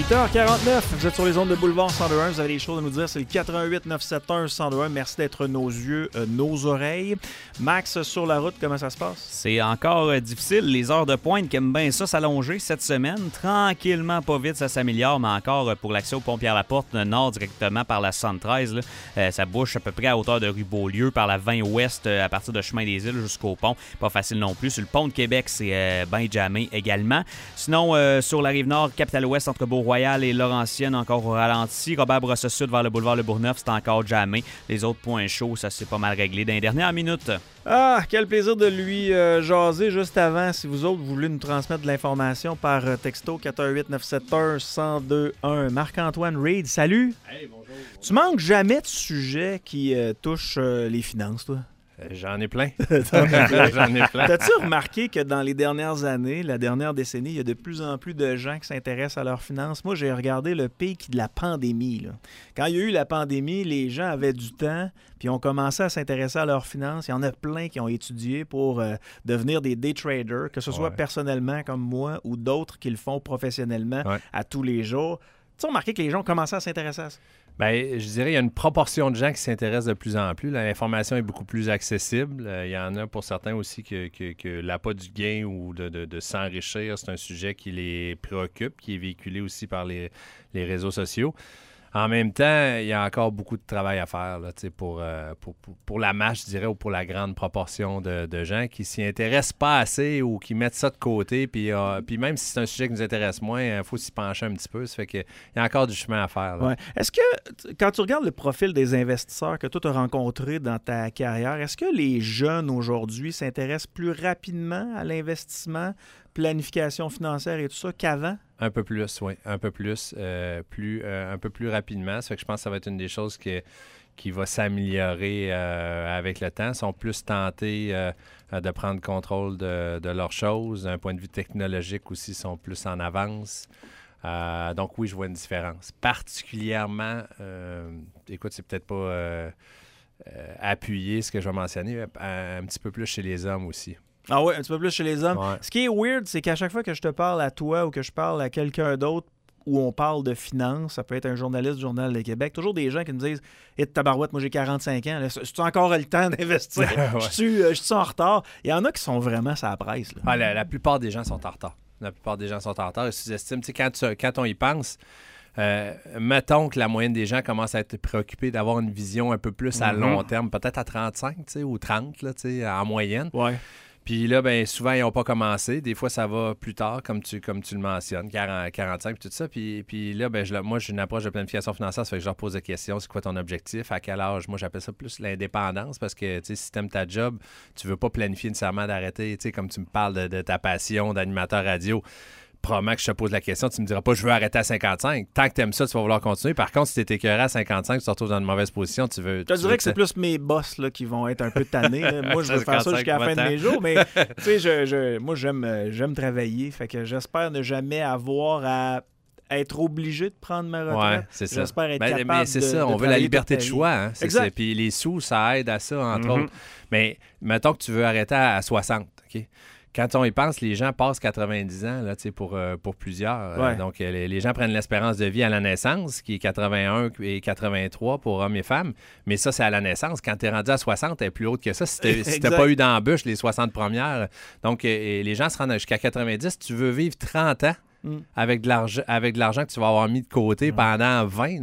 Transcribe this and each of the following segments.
8h49, vous êtes sur les ondes de Boulevard 102.1, vous avez des choses à nous dire, c'est le 88 971 102.1. Merci d'être nos yeux, nos oreilles. Max, sur la route, comment ça se passe? C'est encore difficile, les heures de pointe qui aiment bien ça s'allonger cette semaine. Tranquillement, pas vite, ça s'améliore, mais encore pour l'accès au pont Pierre-Laporte, nord directement par la 73, là, ça bouge à peu près à hauteur de rue Beaulieu, par la 20 ouest, à partir de Chemin des Îles jusqu'au pont. Pas facile non plus. Sur le pont de Québec, c'est bien jammé également. Sinon, sur la Rive-Nord, Capitale-Ouest, entre Beau-Royal et Laurentienne, encore au ralenti. Robert-Bourassa-Sud vers le boulevard Le Bourgneuf, c'est encore jammé. Les autres points chauds, ça s'est pas mal réglé dans les dernières minutes. Ah, quel plaisir de lui jaser juste avant. Si vous autres, vous voulez nous transmettre de l'information par texto 418-971-1021. Marc-Antoine Reid, salut! Hey, bonjour. Tu manques jamais de sujets qui touchent les finances, toi? J'en ai plein. J'en ai plein. T'as-tu remarqué que dans les dernières années, la dernière décennie, il y a de plus en plus de gens qui s'intéressent à leurs finances? Moi, j'ai regardé le pic de la pandémie, là. Quand il y a eu la pandémie, les gens avaient du temps puis ont commencé à s'intéresser à leurs finances. Il y en a plein qui ont étudié pour devenir des day traders, que ce soit personnellement comme moi ou d'autres qui le font professionnellement à tous les jours. Tu as remarqué que les gens ont commencé à s'intéresser à ça? Bien, je dirais qu'il y a une proportion de gens qui s'intéressent de plus en plus. L'information est beaucoup plus accessible. Il y en a pour certains aussi que l'appât du gain ou de s'enrichir, c'est un sujet qui les préoccupe, qui est véhiculé aussi par les réseaux sociaux. En même temps, il y a encore beaucoup de travail à faire là, pour la masse, je dirais, ou pour la grande proportion de gens qui s'y intéressent pas assez ou qui mettent ça de côté. Puis même si c'est un sujet qui nous intéresse moins, il faut s'y pencher un petit peu. Ça fait qu'il y a encore du chemin à faire. Là. Ouais. Est-ce que, quand tu regardes le profil des investisseurs que toi tu as rencontrés dans ta carrière, est-ce que les jeunes aujourd'hui s'intéressent plus rapidement à l'investissement, planification financière et tout ça qu'avant? Un peu plus, oui. Un peu plus. Un peu plus rapidement. Ça fait que je pense que ça va être une des choses qui va s'améliorer avec le temps. Ils sont plus tentés de prendre contrôle de leurs choses. D'un point de vue technologique aussi, ils sont plus en avance. Donc oui, je vois une différence. Particulièrement, écoute, c'est peut-être pas appuyé ce que je vais mentionner, un petit peu plus chez les hommes aussi. Ah oui, un petit peu plus chez les hommes. Ouais. Ce qui est weird, c'est qu'à chaque fois que je te parle à toi ou que je parle à quelqu'un d'autre où on parle de finances, ça peut être un journaliste du Journal de Québec, toujours des gens qui me disent « Hé, tabarouette, moi j'ai 45 ans, as-tu encore le temps d'investir? Je suis en retard? » Il y en a qui sont vraiment sur la presse. Là. Ah, la plupart des gens sont en retard. La plupart des gens sont en retard. Ils sous-estiment. Tu sais, quand on y pense, mettons que la moyenne des gens commence à être préoccupés d'avoir une vision un peu plus à long terme, peut-être à 35 ou 30 là, en moyenne. Ouais. Puis là, ben souvent, ils n'ont pas commencé. Des fois, ça va plus tard, comme tu le mentionnes, 45 et tout ça. Puis là, ben moi, j'ai une approche de planification financière. Ça fait que je leur pose des questions. C'est quoi ton objectif? À quel âge? Moi, j'appelle ça plus l'indépendance parce que, tu sais, si tu aimes ta job, tu veux pas planifier nécessairement d'arrêter. Tu sais, comme tu me parles de ta passion d'animateur radio, probablement que je te pose la question, tu me diras pas je veux arrêter à 55. Tant que tu aimes ça, tu vas vouloir continuer. Par contre, si tu es écœuré à 55, tu te retrouves dans une mauvaise position, tu veux... Je te dirais que c'est plus mes boss là, qui vont être un peu tannés. Moi, je veux faire ça jusqu'à la fin de mes jours, mais tu sais, moi, j'aime travailler. Fait que j'espère ne jamais avoir à être obligé de prendre ma retraite. Ouais, c'est ça. J'espère être capable mais c'est ça, on veut la liberté de choix. Hein? Exact. Puis les sous, ça aide à ça, entre autres. Mais mettons que tu veux arrêter à 60, OK? Quand on y pense, les gens passent 90 ans là, pour plusieurs. Ouais. Donc, les gens prennent l'espérance de vie à la naissance, qui est 81 et 83 pour hommes et femmes. Mais ça, c'est à la naissance. Quand tu es rendu à 60, elle est plus haute que ça. Si tu n'as pas eu d'embûche les 60 premières. Donc, les gens se rendent jusqu'à 90. Tu veux vivre 30 ans avec de l'argent que tu vas avoir mis de côté pendant 20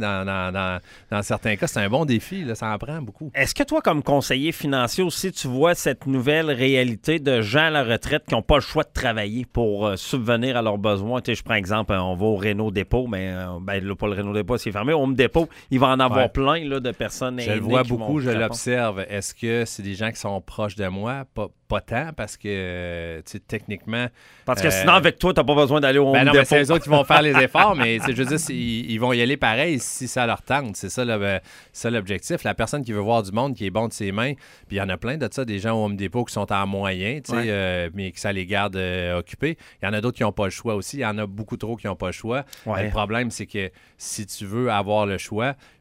dans certains cas. C'est un bon défi. Là, ça en prend beaucoup. Est-ce que toi, comme conseiller financier aussi, tu vois cette nouvelle réalité de gens à la retraite qui n'ont pas le choix de travailler pour subvenir à leurs besoins? Tu sais, je prends exemple, on va au Renault Dépôt, mais là, pas le Renault Dépôt, c'est fermé. Au Home Dépôt, il va en avoir plein là, de personnes Je le vois beaucoup, je l'observe. Est-ce que c'est des gens qui sont proches de moi? Pas tant, parce que, tu sais, techniquement... Parce que sinon, avec toi, tu n'as pas besoin d'aller au Home Dépôt. Non, mais c'est eux autres qui vont faire les efforts, mais je veux dire, ils vont y aller pareil si ça leur tente. C'est ça, l'objectif. La personne qui veut voir du monde, qui est bon de ses mains, puis il y en a plein de ça, des gens au Home Depot qui sont en moyen, tu sais, mais que ça les garde occupés. Il y en a d'autres qui n'ont pas le choix aussi. Il y en a beaucoup trop qui n'ont pas le choix. Ouais. Le problème, c'est que si tu veux avoir le choix,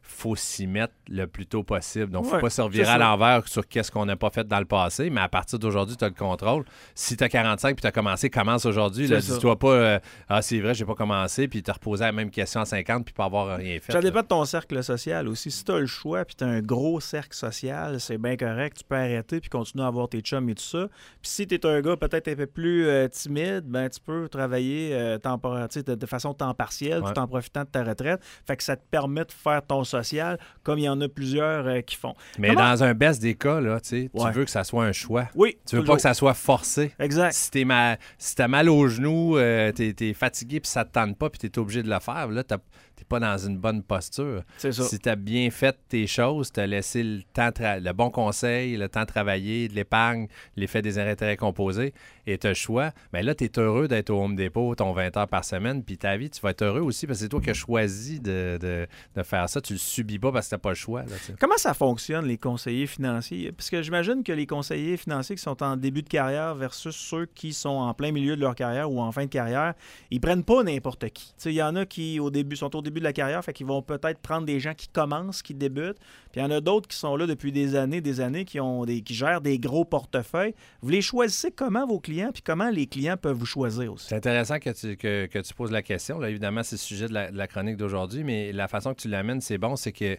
faut s'y mettre le plus tôt possible. Donc, il ne faut Ouais, pas se revirer à l'envers sur qu'est-ce qu'on n'a pas fait dans le passé, mais à partir d'aujourd'hui, tu as le contrôle. Si tu as 45 puis tu as commencé, commence aujourd'hui. Dis-toi pas c'est vrai, j'ai pas commencé, puis te reposer la même question à 50 puis pas avoir rien fait. Ça dépend de ton cercle social aussi. Si tu as le choix puis tu as un gros cercle social, c'est bien correct. Tu peux arrêter puis continuer à avoir tes chums et tout ça. Puis si tu es un gars peut-être un peu plus timide, ben tu peux travailler de façon temps partiel tout en profitant de ta retraite. Fait que ça te permet de faire ton social comme il y en a plusieurs qui font. Mais dans un best des cas, là, tu veux que ça soit un choix. Oui. Tu veux pas que ça soit forcé. Exact. Si t'as mal au genou, t'es fatigué puis ça te tente pas puis t'es obligé de le faire, là, t'es pas dans une bonne posture. C'est ça. Si t'as bien fait tes choses, t'as laissé le temps, le bon conseil, le temps de travailler, de l'épargne, l'effet des intérêts composés, et t'as le choix, bien là, t'es heureux d'être au Home Depot ton 20 heures par semaine, puis ta vie, tu vas être heureux aussi parce que c'est toi qui as choisi de faire ça. Tu le subis pas parce que t'as pas le choix. Là, comment ça fonctionne, les conseillers financiers? Parce que j'imagine que les conseillers financiers qui sont en début de carrière versus ceux qui sont en plein milieu de leur carrière ou en fin de carrière, ils prennent pas n'importe qui. Il y en a qui sont au début de la carrière, fait qu'ils vont peut-être prendre des gens qui commencent, qui débutent, puis il y en a d'autres qui sont là depuis des années, qui gèrent des gros portefeuilles. Vous les choisissez comment, vos clients, puis comment les clients peuvent vous choisir aussi? C'est intéressant que tu poses la question. Là, évidemment, c'est le sujet de la chronique d'aujourd'hui, mais la façon que tu l'amènes, c'est bon, c'est que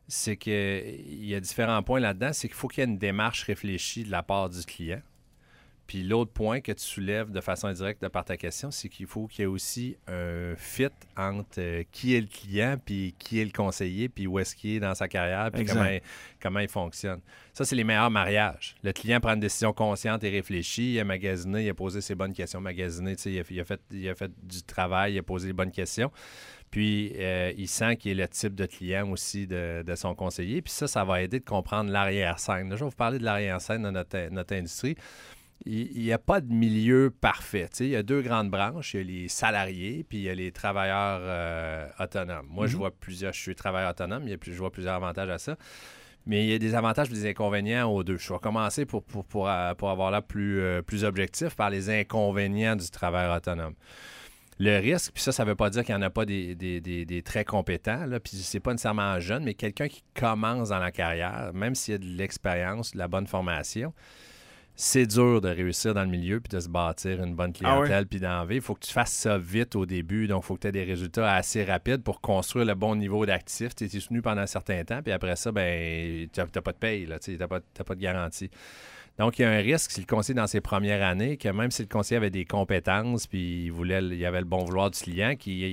il y a différents points là-dedans. C'est qu'il faut qu'il y ait une démarche réfléchie de la part du client. Puis l'autre point que tu soulèves de façon indirecte par ta question, c'est qu'il faut qu'il y ait aussi un fit entre qui est le client, puis qui est le conseiller, puis où est-ce qu'il est dans sa carrière, puis comment il fonctionne. Ça, c'est les meilleurs mariages. Le client prend une décision consciente et réfléchie, il a magasiné, il a posé ses bonnes questions, il a fait du travail, il a posé les bonnes questions. Puis, il sent qu'il est le type de client aussi de son conseiller. Puis ça va aider de comprendre l'arrière-scène. Là, je vais vous parler de l'arrière-scène de notre industrie. Il n'y a pas de milieu parfait. Il y a deux grandes branches. Il y a les salariés, puis il y a les travailleurs autonomes. Moi, je suis travailleur autonome. Je vois plusieurs avantages à ça. Mais il y a des avantages et des inconvénients aux deux. Je vais commencer pour avoir l'air plus objectif par les inconvénients du travailleur autonome. Le risque, puis ça ne veut pas dire qu'il n'y en a pas des très compétents, là, puis c'est pas nécessairement jeune, mais quelqu'un qui commence dans la carrière, même s'il y a de l'expérience, de la bonne formation, c'est dur de réussir dans le milieu puis de se bâtir une bonne clientèle puis d'en vivre. Il faut que tu fasses ça vite au début. Donc, il faut que tu aies des résultats assez rapides pour construire le bon niveau d'actif. Tu es soutenu pendant un certain temps puis après ça, ben, tu n'as pas de paye, tu n'as pas de garantie. Donc, il y a un risque, si le conseiller dans ses premières années, que même si le conseiller avait des compétences puis il avait le bon vouloir du client, qui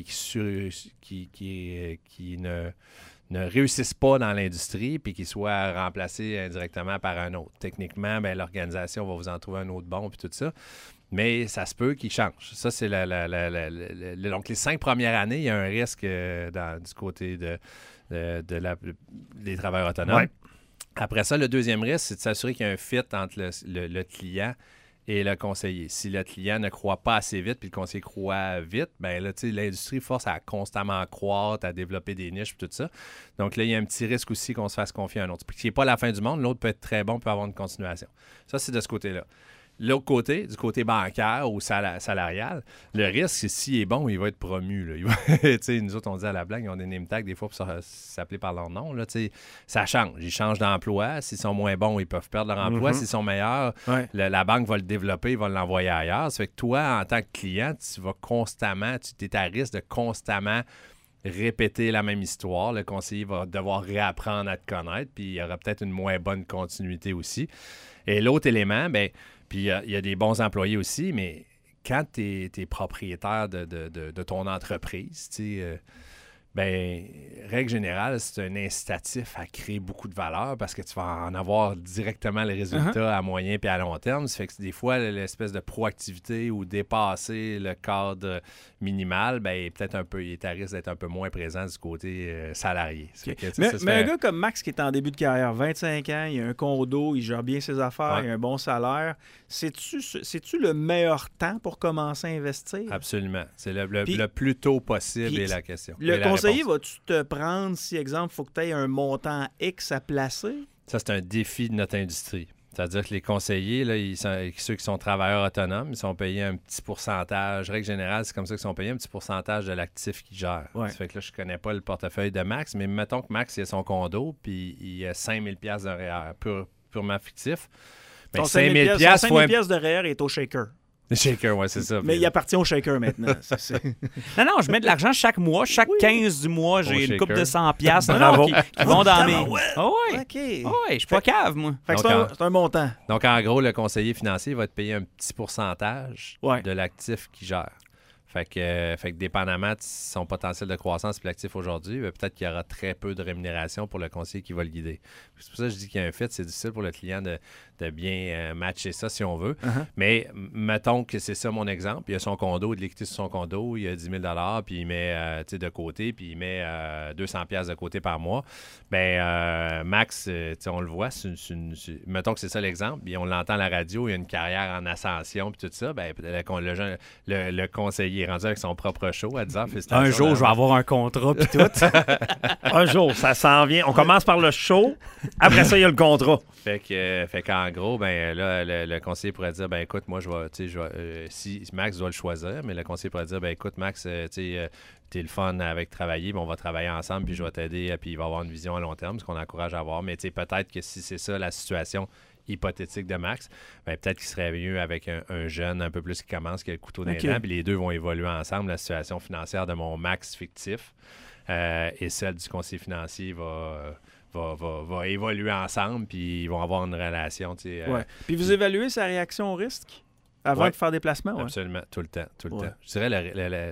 ne réussissent pas dans l'industrie puis qu'ils soient remplacés indirectement par un autre. Techniquement, ben, l'organisation va vous en trouver un autre bon puis tout ça. Mais ça se peut qu'ils changent. Ça, c'est donc, les 5 premières années, il y a un risque du côté des travailleurs autonomes. Ouais. Après ça, le deuxième risque, c'est de s'assurer qu'il y a un fit entre le client et le conseiller. Si le client ne croît pas assez vite puis le conseiller croît vite, bien là, tu sais, l'industrie force à constamment croître, à développer des niches et tout ça. Donc là, il y a un petit risque aussi qu'on se fasse confier à un autre. Ce qui n'est pas la fin du monde, l'autre peut être très bon, peut avoir une continuation. Ça, c'est de ce côté-là. L'autre côté, du côté bancaire ou salarial, le risque, c'est s'il est bon, il va être promu. Nous autres, on dit à la blague, ils ont des name tags des fois pour s'appeler par leur nom. Là, ça change. Ils changent d'emploi. S'ils sont moins bons, ils peuvent perdre leur emploi. S'ils sont meilleurs, la banque va le développer, il va l'envoyer ailleurs. Ça fait que toi, en tant que client, tu vas constamment, tu es à risque de constamment répéter la même histoire. Le conseiller va devoir réapprendre à te connaître, puis il y aura peut-être une moins bonne continuité aussi. Et l'autre élément, bien, puis il y a des bons employés aussi, mais quand tu es propriétaire de ton entreprise, tu sais, règle générale, c'est un incitatif à créer beaucoup de valeur parce que tu vas en avoir directement les résultats à moyen et à long terme. Ça fait que des fois, l'espèce de proactivité ou dépasser le cadre minimal, peut-être il est à risque d'être un peu moins présent du côté salarié. Okay. Mais un gars comme Max qui est en début de carrière, 25 ans, il a un condo, il gère bien ses affaires, il a un bon salaire. C'est-tu le meilleur temps pour commencer à investir? Absolument. C'est le plus tôt possible est la question. Le conseiller, vas-tu te prendre, si, exemple, il faut que tu aies un montant X à placer? Ça, c'est un défi de notre industrie. C'est-à-dire que les conseillers, là, ceux qui sont travailleurs autonomes, ils sont payés un petit pourcentage. Règle générale, c'est comme ça qu'ils sont payés, un petit pourcentage de l'actif qu'ils gèrent. Ouais. Ça fait que là, je connais pas le portefeuille de Max, mais mettons que Max, il a son condo, puis il a 5 000 $, de REER, purement fictif. Ton 5 000 $5 000 de REER est au shaker. Le shaker, oui, c'est ça. Mais il appartient au shaker maintenant. Non, je mets de l'argent chaque mois. Chaque 15 du mois, j'ai une coupe de 100 $. Bravo. Qui vont dans mes... Ah ouais. OK. Ah ouais, je suis pas cave, moi. Fait que Donc, c'est un montant. Donc, en gros, le conseiller financier va te payer un petit pourcentage de l'actif qu'il gère. Fait que dépendamment de son potentiel de croissance et l'actif aujourd'hui, peut-être qu'il y aura très peu de rémunération pour le conseiller qui va le guider. C'est pour ça que je dis qu'il y a un fit. C'est difficile pour le client de bien matcher ça si on veut. Uh-huh. Mais mettons que c'est ça mon exemple. Il a son condo, de l'équité sur son condo, il a 10 000 $, puis il met de côté, puis il met 200 $ de côté par mois. Max, on le voit, mettons que c'est ça l'exemple, puis on l'entend à la radio, il y a une carrière en ascension, puis tout ça, le conseiller est rendu avec son propre show à 10 ans. Un jour, je vais avoir un contrat, puis tout. Un jour, ça s'en vient. On commence par le show, après ça, il y a le contrat. Fait qu'en gros, là, le conseiller pourrait dire, écoute, moi, si Max doit le choisir, mais le conseiller pourrait dire, écoute, Max, t'es le fun avec travailler, on va travailler ensemble, puis je vais t'aider, puis il va avoir une vision à long terme, ce qu'on encourage à avoir. Mais peut-être que si c'est ça la situation hypothétique de Max, peut-être qu'il serait mieux avec un jeune un peu plus qui commence, qui a le couteau dans les dents, puis les deux vont évoluer ensemble. La situation financière de mon Max fictif et celle du conseiller financier va évoluer ensemble, puis ils vont avoir une relation. Puis vous évaluez sa réaction au risque avant de faire des placements? Ouais. Absolument, tout le temps. Je dirais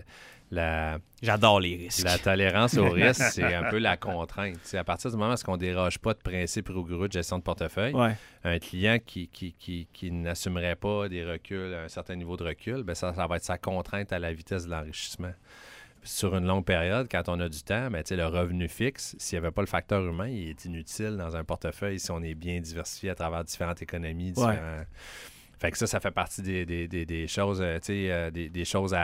J'adore les risques. La tolérance au risque, c'est un peu la contrainte. C'est à partir du moment où on ne déroge pas de principes rigoureux de gestion de portefeuille, un client qui n'assumerait pas des reculs, un certain niveau de recul, ça va être sa contrainte à la vitesse de l'enrichissement. Sur une longue période, quand on a du temps, le revenu fixe, s'il n'y avait pas le facteur humain, il est inutile dans un portefeuille si on est bien diversifié à travers différentes économies. Fait que ça fait partie des choses, des choses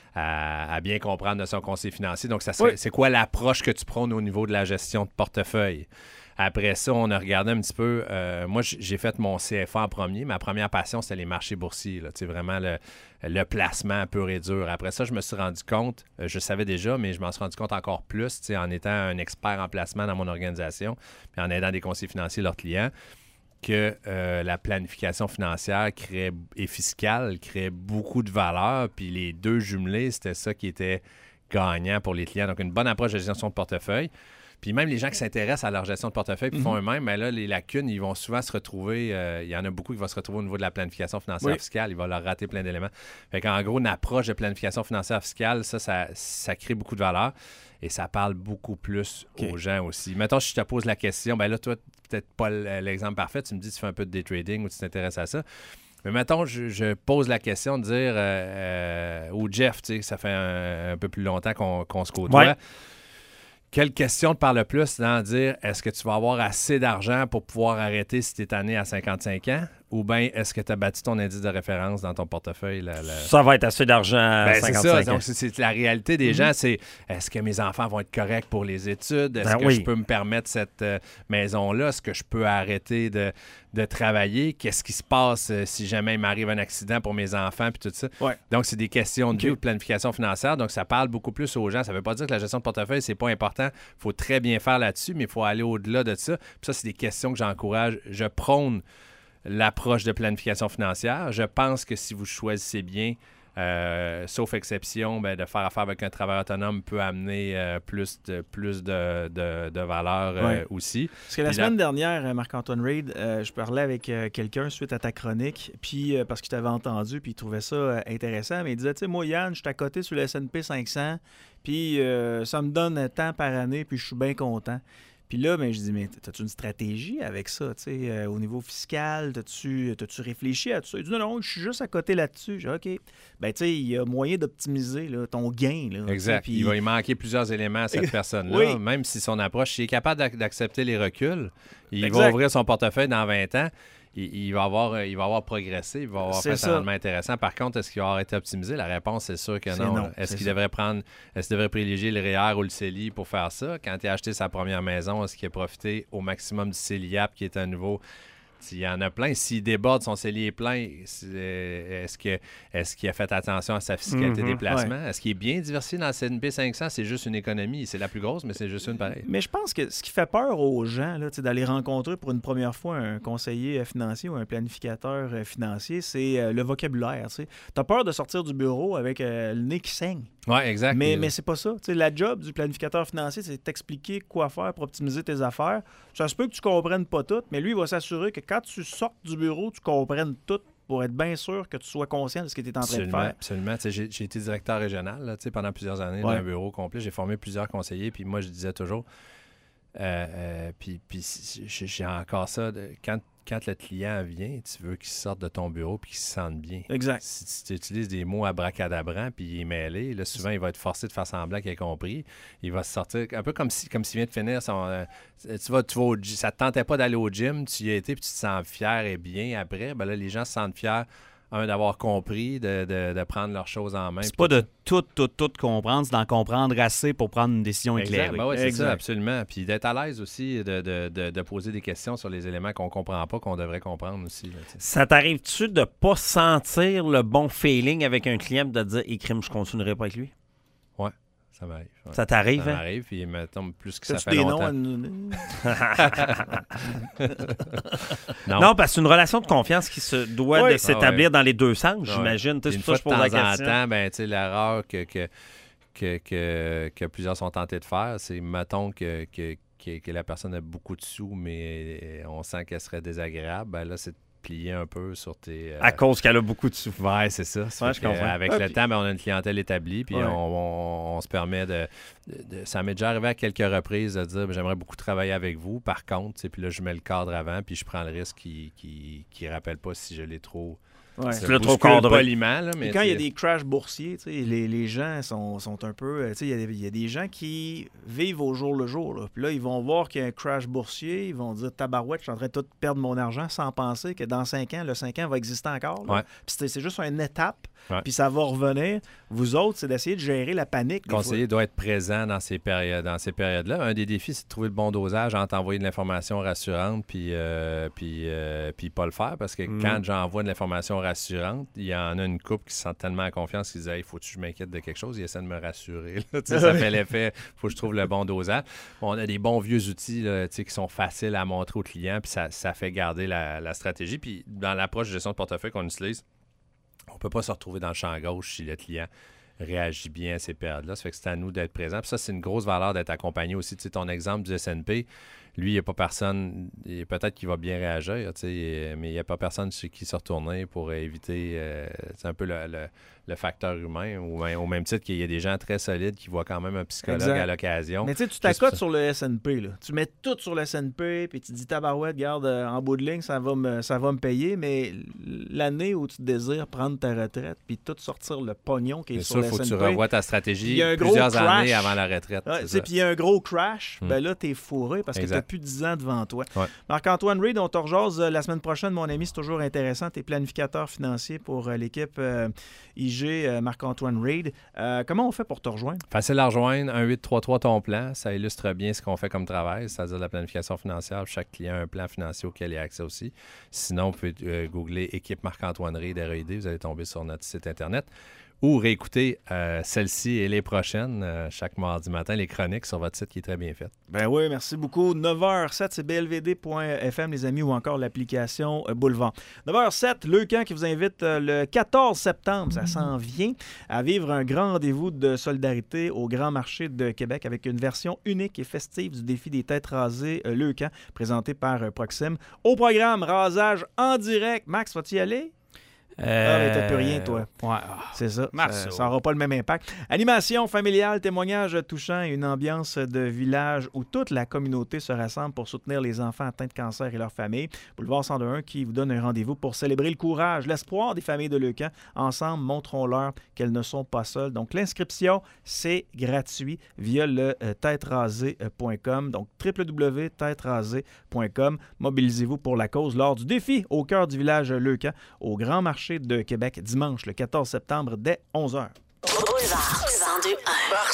à bien comprendre de son conseiller financier. Donc, c'est quoi l'approche que tu prônes au niveau de la gestion de portefeuille? Après ça, on a regardé un petit peu. Moi, j'ai fait mon CFA en premier. Ma première passion, c'était les marchés boursiers. Là, vraiment le placement pur et dur. Après ça, je me suis rendu compte, je savais déjà, mais je m'en suis rendu compte encore plus en étant un expert en placement dans mon organisation et en aidant des conseillers financiers, leurs clients, que la planification financière et fiscale créait beaucoup de valeur. Puis les deux jumelés, c'était ça qui était gagnant pour les clients. Donc, une bonne approche de gestion de portefeuille. Puis même les gens qui s'intéressent à leur gestion de portefeuille puis font eux-mêmes, là, les lacunes, ils vont souvent se retrouver, il y en a beaucoup qui vont se retrouver au niveau de la planification financière fiscale. Ils vont leur rater plein d'éléments. Fait qu'en gros, une approche de planification financière fiscale, ça crée beaucoup de valeur et ça parle beaucoup plus aux gens aussi. Mettons, si je te pose la question, là, toi, peut-être pas l'exemple parfait, tu me dis tu fais un peu de day trading ou tu t'intéresses à ça. Mais mettons, je pose la question de dire, ou Jeff, ça fait un peu plus longtemps qu'on se côtoie. Ouais. Quelle question te parle le plus dans dire est-ce que tu vas avoir assez d'argent pour pouvoir arrêter si tu es tanné à 55 ans ou bien est-ce que tu as battu ton indice de référence dans ton portefeuille? Ça va être assez d'argent à 55 c'est ça. ans. Donc, c'est la réalité des gens, c'est est-ce que mes enfants vont être corrects pour les études? Est-ce que je peux me permettre cette maison-là? Est-ce que je peux arrêter de travailler? Qu'est-ce qui se passe si jamais il m'arrive un accident pour mes enfants puis tout ça? Ouais. Donc, c'est des questions de vie ou de planification financière. Donc, ça parle beaucoup plus aux gens. Ça ne veut pas dire que la gestion de portefeuille, c'est pas important. Il faut très bien faire là-dessus, mais il faut aller au-delà de ça. Puis ça, c'est des questions que j'encourage. Je prône l'approche de planification financière. Je pense que si vous choisissez bien, sauf exception, de faire affaire avec un travailleur autonome peut amener plus de valeur aussi. Parce que la semaine dernière, Marc-Antoine Reid, je parlais avec quelqu'un suite à ta chronique, puis parce que je t'avais entendu, puis il trouvait ça intéressant, mais il disait, tu sais, moi, Yann, je suis à côté sur le S&P 500, puis ça me donne tant par année, puis je suis bien content. Puis là, je dis, mais as-tu une stratégie avec ça, tu sais, au niveau fiscal? T'as-tu réfléchi à tout ça? Il dit, non, je suis juste à côté là-dessus. J'ai dit, OK. Tu sais, il y a moyen d'optimiser là, ton gain. Là, exact. Puis... Il va y manquer plusieurs éléments à cette personne-là, même si son approche, s'il est capable d'accepter les reculs, il va ouvrir son portefeuille dans 20 ans. Il va avoir progressé, il va avoir fait un rendement intéressant. Par contre, est-ce qu'il va avoir été optimisé? La réponse, c'est sûr que non. Est-ce qu'il devrait privilégier le REER ou le CELI pour faire ça? Quand il a acheté sa première maison, est-ce qu'il a profité au maximum du CELIAP, qui est un nouveau Il y en a plein. S'il déborde, son cellier est plein, est-ce qu'il a fait attention à sa fiscalité des placements? Ouais. Est-ce qu'il est bien diversifié dans le S&P 500? C'est juste une économie. C'est la plus grosse, mais c'est juste une pareille. Mais je pense que ce qui fait peur aux gens, là, d'aller rencontrer pour une première fois un conseiller financier ou un planificateur financier, c'est le vocabulaire. Tu as peur de sortir du bureau avec le nez qui saigne. Oui, exact. Mais c'est pas ça. La job du planificateur financier, c'est t'expliquer quoi faire pour optimiser tes affaires. Ça se peut que tu comprennes pas tout, mais lui, il va s'assurer que quand tu sortes du bureau, tu comprennes tout pour être bien sûr que tu sois conscient de ce que tu es en train de faire. Absolument. J'ai été directeur régional là, pendant plusieurs années d'un bureau complet. J'ai formé plusieurs conseillers, puis moi, je disais toujours, puis j'ai encore ça, quand le client vient, tu veux qu'il sorte de ton bureau puis qu'il se sente bien. Exact. Si tu utilises des mots abracadabrants puis il est mêlé, là, souvent, il va être forcé de faire semblant qu'il a compris. Il va se sortir un peu comme s'il vient de finir son... ça ne te tentait pas d'aller au gym, tu y as été puis tu te sens fier et bien après. Ben là, les gens se sentent fiers, d'avoir compris, de prendre leurs choses en main. C'est pas de tout comprendre, c'est d'en comprendre assez pour prendre une décision éclairée. Ben oui, c'est ça, absolument. Puis d'être à l'aise aussi, de poser des questions sur les éléments qu'on comprend pas, qu'on devrait comprendre aussi. Là, ça t'arrive-tu de pas sentir le bon feeling avec un client de te dire « Écrime, je continuerai pas avec lui ». Oui, ça m'arrive. Ouais. Ça t'arrive, Ça m'arrive, puis mettons plus que ça fait des longtemps. Non, parce que c'est une relation de confiance qui se doit de s'établir dans les deux sens, j'imagine. Une fois de temps en temps, ben, l'erreur que plusieurs sont tentés de faire, c'est, mettons que la personne a beaucoup de sous, mais on sent qu'elle serait désagréable, ben là, c'est plier un peu sur tes... À cause qu'elle a beaucoup de sous. Ouais, c'est ça. Ouais, je comprends. Avec le temps, ben, on a une clientèle établie, puis on se permet de... Ça m'est déjà arrivé à quelques reprises de dire j'aimerais beaucoup travailler avec vous. Par contre, puis là, je mets le cadre avant, puis je prends le risque qu'il ne rappelle pas si je l'ai trop... Ouais. Tu l'as trop cadré. Poliment, là, mais quand il y a des crashs boursiers, les gens sont un peu... Il y a des gens qui vivent au jour le jour. Là. Puis là, ils vont voir qu'il y a un crash boursier, ils vont dire « Tabarouette, je suis en train de tout perdre mon argent » sans penser que dans 5 ans, le 5 ans va exister encore. Là. Ouais. Puis c'est juste une étape, Ouais. puis ça va revenir. Vous autres, c'est d'essayer de gérer la panique. Le conseiller doit être présent dans ces périodes-là. Un des défis, c'est de trouver le bon dosage entre envoyer de l'information rassurante puis pas le faire. Parce que quand j'envoie de l'information rassurante, il y en a une couple qui se sent tellement en confiance qu'ils disent hey, « faut que je m'inquiète de quelque chose ?» Ils essaient de me rassurer. Ça fait l'effet « faut que je trouve le bon dosage ». On a des bons vieux outils là, qui sont faciles à montrer aux clients puis ça fait garder la stratégie. Puis dans l'approche de gestion de portefeuille qu'on utilise, on ne peut pas se retrouver dans le champ gauche si le client réagit bien à ces périodes-là. Ça fait que c'est à nous d'être présents. Puis ça, c'est une grosse valeur d'être accompagné aussi. Tu sais, ton exemple du S&P, lui, il n'y a pas personne, peut-être qu'il va bien réagir, tu sais, mais il n'y a pas personne chez qui se retourner pour éviter c'est un peu le facteur humain, au même titre qu'il y a des gens très solides qui voient quand même un psychologue à l'occasion. Mais tu sais, tu t'accotes sur le S&P. Là. Tu mets tout sur le S&P, puis tu dis tabarouette, garde, en bout de ligne, ça va me payer, mais l'année où tu désires prendre ta retraite, puis tout sortir le pognon qui est sur le S&P... il faut que tu revoies ta stratégie plusieurs plusieurs années avant la retraite. Puis il y a un gros crash, ben là, t'es fourré parce que t'as plus 10 ans devant toi. Ouais. Marc-Antoine Reid, on te rejase la semaine prochaine, mon ami, c'est toujours intéressant. T'es planificateur financier pour l'équipe IG Marc-Antoine Reid. Comment on fait pour te rejoindre? Facile à rejoindre, 1-833 ton plan. Ça illustre bien ce qu'on fait comme travail, c'est-à-dire la planification financière. Chaque client a un plan financier auquel il a accès aussi. Sinon, vous pouvez googler équipe Marc-Antoine Reid, REID, vous allez tomber sur notre site Internet. Ou réécouter celle-ci et les prochaines chaque mardi matin, les chroniques sur votre site qui est très bien faite. Ben oui, merci beaucoup. 9h07, c'est blvd.fm, les amis, ou encore l'application Boulevard. 9h07, Leucan qui vous invite le 14 septembre, ça s'en vient, à vivre un grand rendez-vous de solidarité au Grand Marché de Québec avec une version unique et festive du défi des têtes rasées Leucan, présenté par Proxim. Au programme, rasage en direct. Max, vas-tu y aller? mais t'as plus rien, toi. Ouais. C'est ça. Marceau. Ça n'aura pas le même impact. Animation familiale, témoignages touchants et une ambiance de village où toute la communauté se rassemble pour soutenir les enfants atteints de cancer et leurs familles. Boulevard 101 qui vous donne un rendez-vous pour célébrer le courage, l'espoir des familles de Leucan. Ensemble, montrons-leur qu'elles ne sont pas seules. Donc, l'inscription, c'est gratuit via le têterasée.com. Donc, www.têterasée.com. Mobilisez-vous pour la cause lors du défi au cœur du village Leucan au Grand Marché de Québec dimanche le 14 septembre dès 11h. Boulevard 102.1.